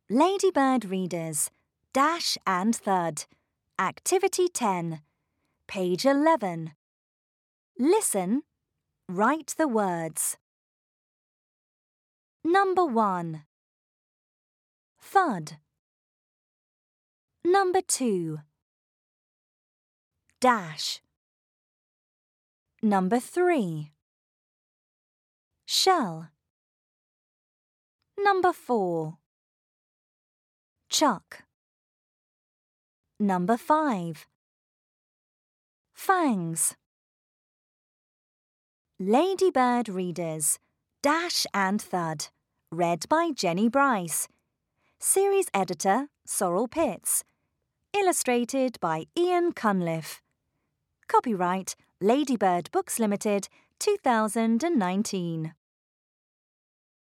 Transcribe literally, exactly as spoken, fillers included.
Ladybird Readers, Dash and Thud. Activity ten. Page eleven. Listen. Write the words. Number one. Thud. Number two. Dash. Number three. Shell. Number four. Chuck. Number five. Fangs. Ladybird Readers, Dash and Thud. Read by Jenny Bryce. Series editor, Sorrel Pitts. Illustrated by Ian Cunliffe. Copyright Ladybird Books Limited, two thousand nineteen.